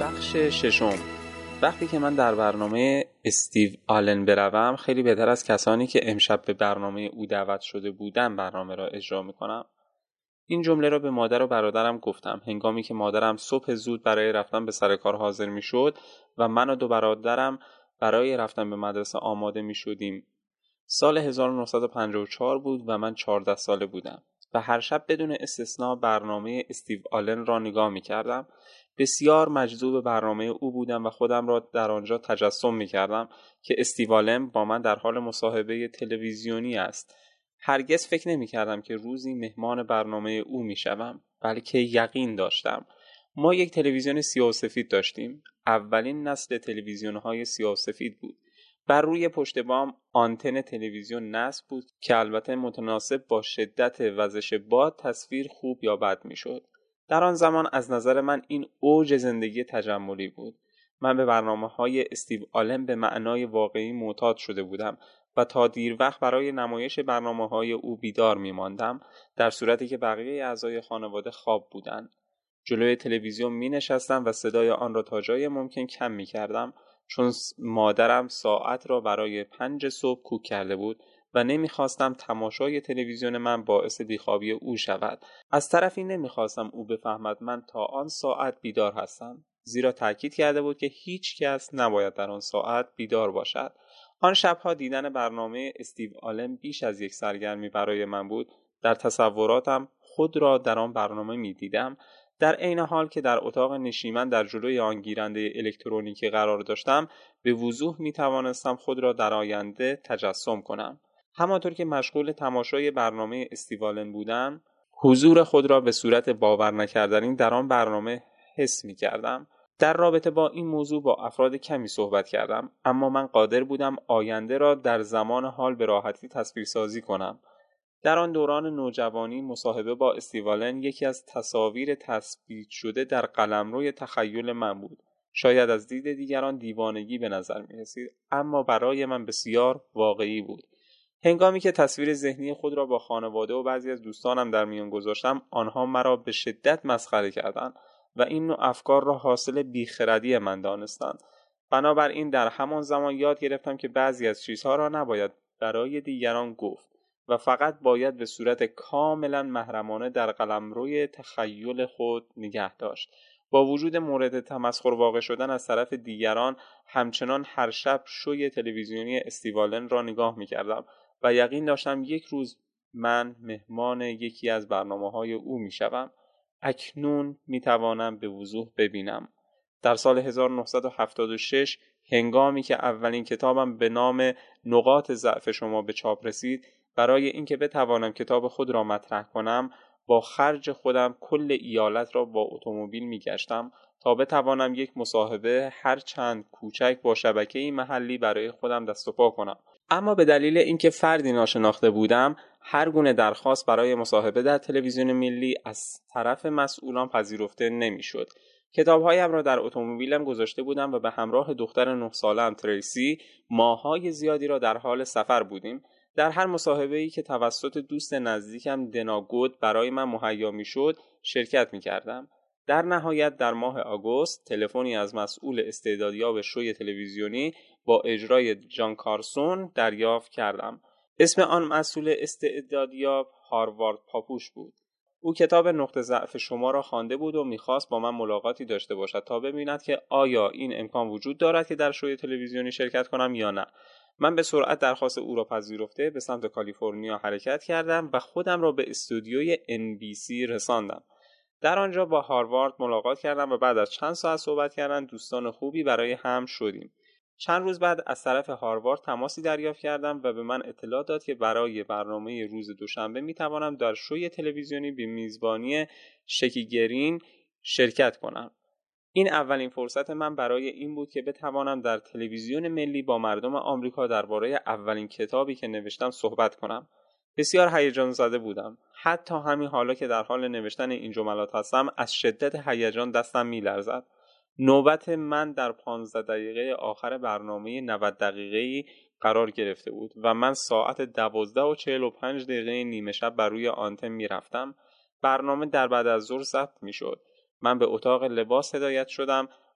بخش ششم. وقتی که من در برنامه استیو آلن بروم، خیلی بهتر از کسانی که امشب به برنامه او دعوت شده بودن برنامه را اجرا میکنم. این جمله را به مادر و برادرم گفتم هنگامی که مادرم صبح زود برای رفتن به سر کار حاضر میشد و من و دو برادرم برای رفتن به مدرسه آماده میشدیم. سال 1954 بود و من 14 ساله بودم و هر شب بدون استثنا برنامه استیو آلن را نگاه می‌کردم. بسیار مجذوب برنامه او بودم و خودم را در آنجا تجسم می‌کردم که استیو آلن با من در حال مصاحبه تلویزیونی است. هرگز فکر نمی‌کردم که روزی مهمان برنامه او می‌شوم، بلکه یقین داشتم. ما یک تلویزیون سیاه و سفید داشتیم. اولین نسل تلویزیون‌های سیاه و سفید بود. بر روی پشت بام آنتن تلویزیون نصب بود که البته متناسب با شدت وزش باد تصویر خوب یا بد میشد. در آن زمان از نظر من این اوج زندگی تجملی بود. من به برنامه‌های استیو آلن به معنای واقعی معتاد شده بودم و تا دیر وقت برای نمایش برنامه‌های او بیدار می‌ماندم، در صورتی که بقیه اعضای خانواده خواب بودند. جلوی تلویزیون می‌نشستم و صدای آن را تا جای ممکن کم می‌کردم، چون مادرم ساعت را برای 5 صبح کوک کرده بود و نمیخواستم تماشای تلویزیون من باعث بیخوابی او شود. از طرفی نمیخواستم او بفهمد من تا آن ساعت بیدار هستم، زیرا تاکید کرده بود که هیچ کس نباید در آن ساعت بیدار باشد. آن شبها دیدن برنامه استیو آلن بیش از یک سرگرمی برای من بود. در تصوراتم خود را در آن برنامه میدیدم، در عین حال که در اتاق نشیمن در جلوی آن گیرنده الکترونیکی قرار داشتم، به وضوح می توانستم خود را در آینده تجسم کنم. همانطور که مشغول تماشای برنامه استیو آلن بودم، حضور خود را به صورت باور نکردنی در آن برنامه حس می کردم. در رابطه با این موضوع با افراد کمی صحبت کردم، اما من قادر بودم آینده را در زمان حال به راحتی تصویرسازی کنم. در آن دوران نوجوانی مصاحبه با استیو آلن یکی از تصاویر تثبیت شده در قلمروی تخیل من بود. شاید از دید دیگران دیوانگی به نظر می رسید، اما برای من بسیار واقعی بود. هنگامی که تصویر ذهنی خود را با خانواده و بعضی از دوستانم در میان گذاشتم، آنها مرا به شدت مسخره کردند و این نوع افکار را حاصل بیخردی من دانستند. بنابراین در همان زمان یاد گرفتم که بعضی از چیزها را نباید برای دیگران گفت و فقط باید به صورت کاملا محرمانه در قلمروی تخیل خود نگه داشت. با وجود مورد تمسخر واقع شدن از طرف دیگران، همچنان هر شب شوی تلویزیونی استیو آلن را نگاه می‌کردم و یقین داشتم یک روز من مهمان یکی از برنامه‌های او می‌شوم. اکنون می‌توانم به وضوح ببینم. در سال 1976 هنگامی که اولین کتابم به نام نقاط ضعف شما به چاپ رسید، برای اینکه بتوانم کتاب خود را مطرح کنم، با خرج خودم کل ایالت را با اتومبیل می‌گشتم تا بتوانم یک مصاحبه هر چند کوچک با شبکه‌ای محلی برای خودم دست و پا کنم. اما به دلیل اینکه فردی ناشناخته بودم، هر گونه درخواست برای مصاحبه در تلویزیون ملی از طرف مسئولان پذیرفته نمی‌شد. کتاب‌هایم را در اتومبیلم گذاشته بودم و به همراه دختر 9 ساله‌ام تریسی ماه‌های زیادی را در حال سفر بودیم. در هر مصاحبه‌ای که توسط دوست نزدیکم دناگود برای من مهیا می‌شد، شرکت می‌کردم. در نهایت در ماه آگوست تلفنی از مسئول استعدادیاب شوی تلویزیونی با اجرای جان کارسون دریافت کردم. اسم آن مسئول استعدادیاب هاروارد پاپوش بود. او کتاب نقطه ضعف شما را خوانده بود و می‌خواست با من ملاقاتی داشته باشد تا ببیند که آیا این امکان وجود دارد که در شوی تلویزیونی شرکت کنم یا نه. من به سرعت درخواست او را پذیرفته به سمت کالیفرنیا حرکت کردم و خودم را به استودیوی NBC رساندم. در آنجا با هاروارد ملاقات کردم و بعد از چند ساعت صحبت کردن دوستان خوبی برای هم شدیم. چند روز بعد از طرف هاروارد تماسی دریافت کردم و به من اطلاع داد که برای برنامه روز دوشنبه میتوانم در شوی تلویزیونی به میزبانی شکی گرین شرکت کنم. این اولین فرصت من برای این بود که بتوانم در تلویزیون ملی با مردم آمریکا درباره اولین کتابی که نوشتم صحبت کنم. بسیار هیجان زده بودم. حتی همین حالا که در حال نوشتن این جملات هستم، از شدت هیجان دستم میلرزد. نوبت من در 15 دقیقه آخر برنامه 90 دقیقه‌ای قرار گرفته بود و من ساعت 12:45 نیمه شب بر روی آنتن میرفتم. برنامه در بعد از ظهر ضبط میشد. من به اتاق لباس هدایت شدم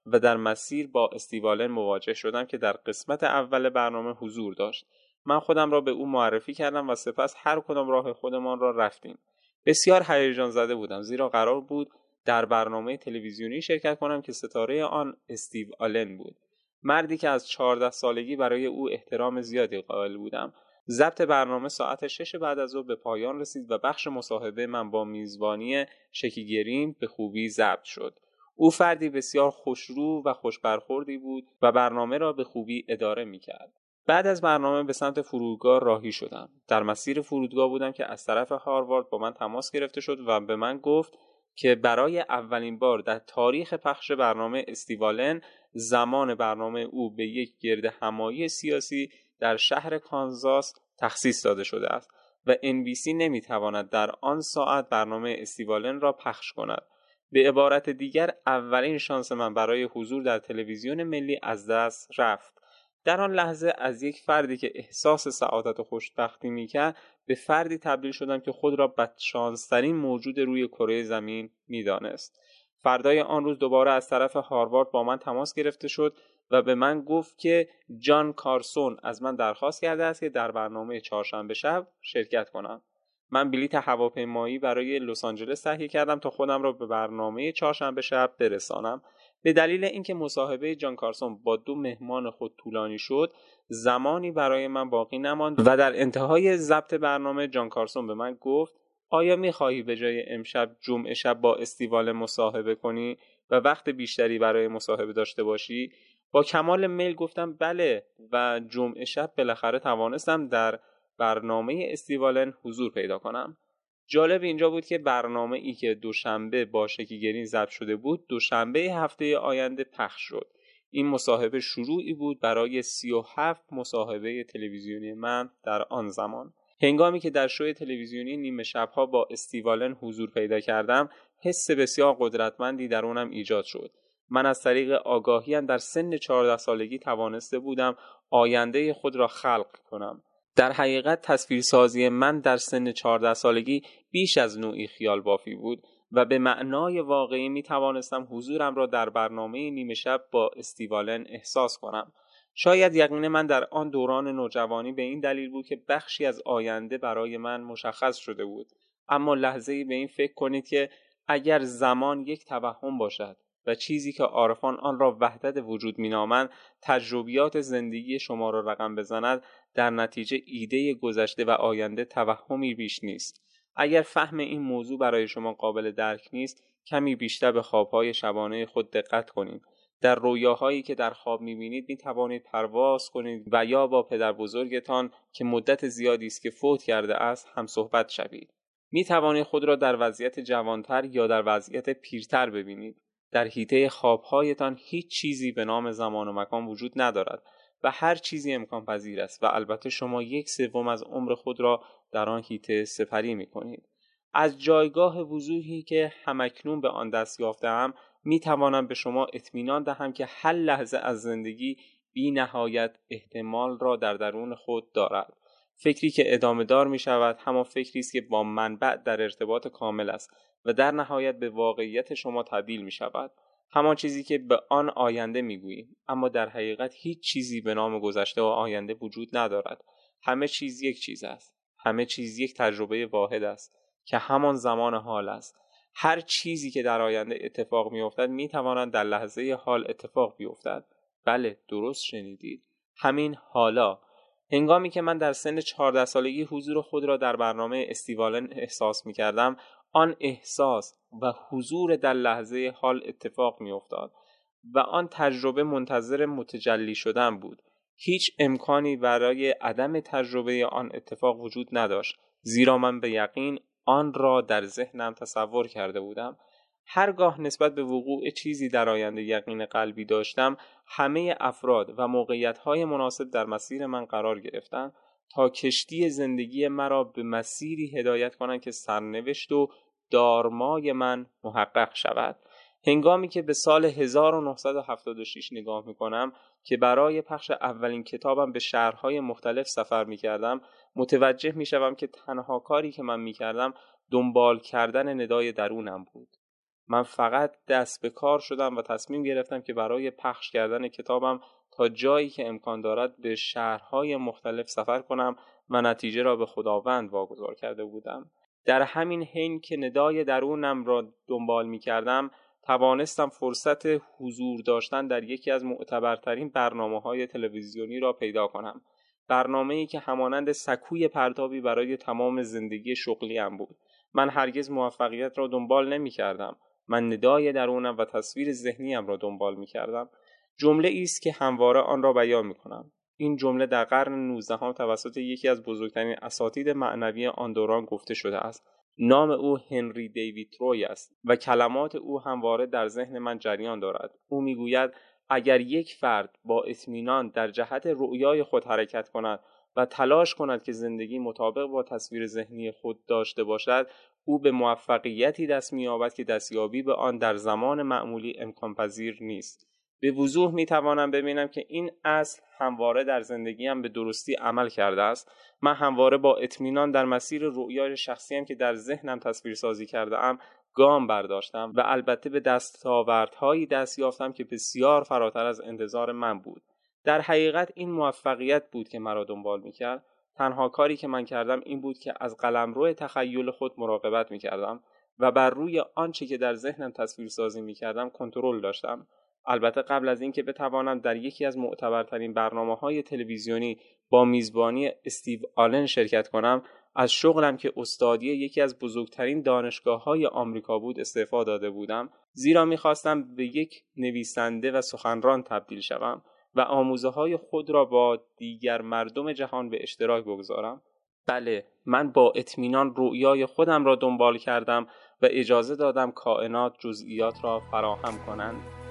و در مسیر با استیو آلن مواجه شدم که در قسمت اول برنامه حضور داشت. من خودم را به او معرفی کردم و سپس هر کدام راه خودمان را رفتیم. بسیار هیجان زده بودم، زیرا قرار بود در برنامه تلویزیونی شرکت کنم که ستاره آن استیو آلن بود. مردی که از 14 سالگی برای او احترام زیادی قائل بودم. ضبط برنامه ساعت 6 بعد از ظهر به پایان رسید و بخش مصاحبه من با میزبانی شکی گرین به خوبی ضبط شد. او فردی بسیار خوشرو و خوشبرخوردی بود و برنامه را به خوبی اداره می‌کرد. بعد از برنامه به سمت فرودگاه راهی شدم. در مسیر فرودگاه بودم که از طرف هاروارد با من تماس گرفته شد و به من گفت که برای اولین بار در تاریخ پخش برنامه استیو آلن زمان برنامه او به یک گردهمایی سیاسی در شهر کانزاس تخصیص داده شده است و NBC نمیتواند در آن ساعت برنامه استیو آلن را پخش کند. به عبارت دیگر اولین شانس من برای حضور در تلویزیون ملی از دست رفت. در آن لحظه از یک فردی که احساس سعادت و خوشبختی میکرد به فردی تبدیل شدم که خود را بدشانس‌ترین موجود روی کره زمین میدانست. فردای آن روز دوباره از طرف هاروارد با من تماس گرفته شد و به من گفت که جان کارسون از من درخواست کرده است که در برنامه چهارشنبه شب شرکت کنم. من بلیط هواپیمایی برای لس آنجلس تهیه کردم تا خودم را به برنامه چهارشنبه شب برسانم. به دلیل اینکه مصاحبه جان کارسون با 2 مهمان خود طولانی شد، زمانی برای من باقی نماند و در انتهای ضبط برنامه جان کارسون به من گفت آیا می‌خواهی به جای امشب جمعه شب با استیو آلن مصاحبه کنی و وقت بیشتری برای مصاحبه داشته باشی؟ با کمال میل گفتم بله و جمعه شب بالاخره توانستم در برنامه استیو آلن حضور پیدا کنم. جالب اینجا بود که برنامه ای که دوشنبه با شکی گرین ضبط شده بود دوشنبه هفته آینده پخش شد. این مصاحبه شروعی بود برای 37 مصاحبه تلویزیونی من در آن زمان. هنگامی که در شوی تلویزیونی نیمه شب‌ها با استیو آلن حضور پیدا کردم، حس بسیار قدرتمندی درونم ایجاد شد. من از طریق آگاهیم در سن 14 سالگی توانسته بودم آینده خود را خلق کنم. در حقیقت تصویرسازی من در سن 14 سالگی بیش از نوعی خیال بافی بود و به معنای واقعی می توانستم حضورم را در برنامه نیمه شب با استیو آلن احساس کنم. شاید یقین من در آن دوران نوجوانی به این دلیل بود که بخشی از آینده برای من مشخص شده بود. اما لحظه‌ای به این فکر کنید که اگر زمان یک توهم باشد و چیزی که عارفان آن را وحدت وجود می‌نامند تجربیات زندگی شما را رقم بزند، در نتیجه ایده گذشته و آینده توهمی بیش نیست. اگر فهم این موضوع برای شما قابل درک نیست، کمی بیشتر به خوابهای شبانه خود دقت کنید. در رویاهایی که در خواب می‌بینید می‌توانید پرواز کنید و یا با پدر بزرگتان که مدت زیادی است که فوت کرده است هم صحبت شوید. می‌توانید خود را در وضعیت جوانتر یا در وضعیت پیرتر ببینید. در حیطه خوابهایتان هیچ چیزی به نام زمان و مکان وجود ندارد و هر چیزی امکان پذیر است و البته شما 1/3 از عمر خود را در آن حیطه سپری می‌کنید. از جایگاه وضوحی که همکنون به آن دست یافته‌ام می‌توانم به شما اطمینان دهم که هر لحظه از زندگی بی نهایت احتمال را در درون خود دارد. فکری که ادامه دار می شود همان فکری است که با منبع در ارتباط کامل است و در نهایت به واقعیت شما تبدیل می شود. همان چیزی که به آن آینده می گوییم، اما در حقیقت هیچ چیزی به نام گذشته و آینده وجود ندارد. همه چیز یک چیز است. همه چیز یک تجربه واحد است که همان زمان حال است. هر چیزی که در آینده اتفاق می افتد می تواند در لحظه حال اتفاق بیفتد. بله، درست شنیدید. همین حالا. هنگامی که من در سن 14 سالگی حضور خود را در برنامه استیو آلن احساس می کردم، آن احساس و حضور در لحظه حال اتفاق می افتاد و آن تجربه منتظر متجلی شدن بود. هیچ امکانی برای عدم تجربه آن اتفاق وجود نداشت، زیرا من به یقین آن را در ذهنم تصور کرده بودم. هرگاه نسبت به وقوع چیزی در آینده یقین قلبی داشتم، همه افراد و موقعیت‌های مناسب در مسیر من قرار گرفتند تا کشتی زندگی مرا به مسیری هدایت کنند که سرنوشت و دارمای من محقق شود. هنگامی که به سال 1976 نگاه می‌کنم که برای پخش اولین کتابم به شهرهای مختلف سفر می‌کردم، متوجه می‌شوم که تنها کاری که من می‌کردم دنبال کردن ندای درونم بود. من فقط دست به کار شدم و تصمیم گرفتم که برای پخش کردن کتابم تا جایی که امکان دارد به شهرهای مختلف سفر کنم و نتیجه را به خداوند واگذار کرده بودم. در همین حین که ندای درونم را دنبال می کردم، توانستم فرصت حضور داشتن در یکی از معتبرترین برنامه‌های تلویزیونی را پیدا کنم. برنامه‌ای که همانند سکوی پرتابی برای تمام زندگی شغلیم بود. من هرگز موفقیت را دنبال نمی‌کردم. من ندای درونم و تصویر ذهنیم را دنبال می‌کردم. جمله است که همواره آن را بیان می‌کنم. این جمله در قرن 19 توسط یکی از بزرگترین اساتید معنوی آن دوران گفته شده است. نام او هنری دیوید تروی است و کلمات او همواره در ذهن من جریان دارد. او میگوید اگر یک فرد با اطمینان در جهت رؤیای خود حرکت کند و تلاش کند که زندگی مطابق با تصویر ذهنی خود داشته باشد، او به موفقیتی دست می‌یابد که دستیابی به آن در زمان معمولی امکان پذیر نیست. به وضوح می‌توانم ببینم که این اصل همواره در زندگیم به درستی عمل کرده است. من همواره با اطمینان در مسیر رؤیای شخصیم که در ذهنم تصویر سازی کرده ام گام برداشتم و البته به دستاوردهایی دست یافتم که بسیار فراتر از انتظار من بود. در حقیقت این موفقیت بود که مرا دنبال می‌کرد. تنها کاری که من کردم این بود که از قلمرو تخیل خود مراقبت می‌کردم و بر روی آنچه که در ذهنم تصویر سازی می‌کردم کنترل داشتم. البته قبل از اینکه بتوانم در یکی از معتبرترین برنامه‌های تلویزیونی با میزبانی استیو آلن شرکت کنم، از شغلم که استادی یکی از بزرگترین دانشگاه‌های آمریکا بود استعفا داده بودم، زیرا می‌خواستم به یک نویسنده و سخنران تبدیل شوم و آموزه‌های خود را با دیگر مردم جهان به اشتراک بگذارم. بله، من با اطمینان رؤیای خودم را دنبال کردم و اجازه دادم کائنات جزئیات را فراهم کنند.